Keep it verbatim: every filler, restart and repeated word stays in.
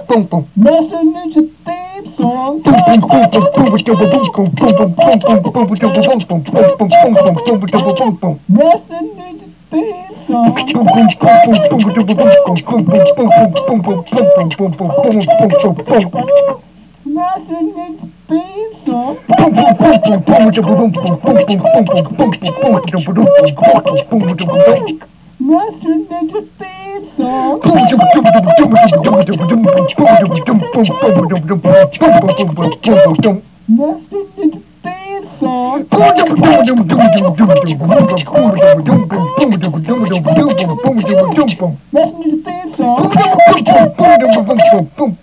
Master Ninja theme song. Master Ninja theme song. Master Ninja theme song. Master Ninja theme song. Master Ninja theme song. Master Ninja theme song.